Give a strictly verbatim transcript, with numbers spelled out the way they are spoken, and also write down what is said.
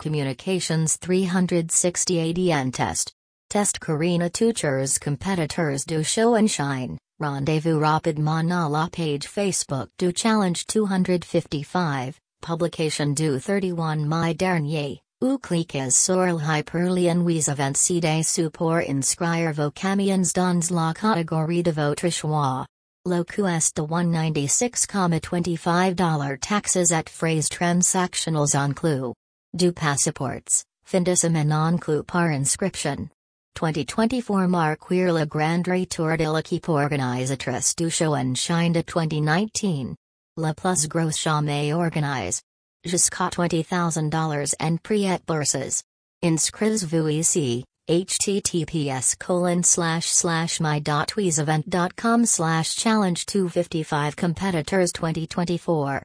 Communications three sixty A D N Test. Test Karina Tucher's competitors do show and shine. Rendezvous Rapid Manala page Facebook do challenge two hundred fifty-five. Publication do thirty-one My dernier. Ou cliquez sur le hyperlien vous avancez pour inscrire vos camions dans la catégorie de votre choix. Le coût est de one hundred ninety-six dollars twenty-five taxes et frais transactionnels inclus. Du passeports, fin de semaine inclus par inscription. twenty twenty-four Marquir le grand retour de l'équipe organisatrice du show and shine de twenty nineteen. Le plus gros jamais organise. Jusqu'à twenty thousand dollars en prix et bourses. Inscrivez-vous ici, https colon slash slash my.weezevent.com slash challenge two fifty-five competitors twenty twenty-four.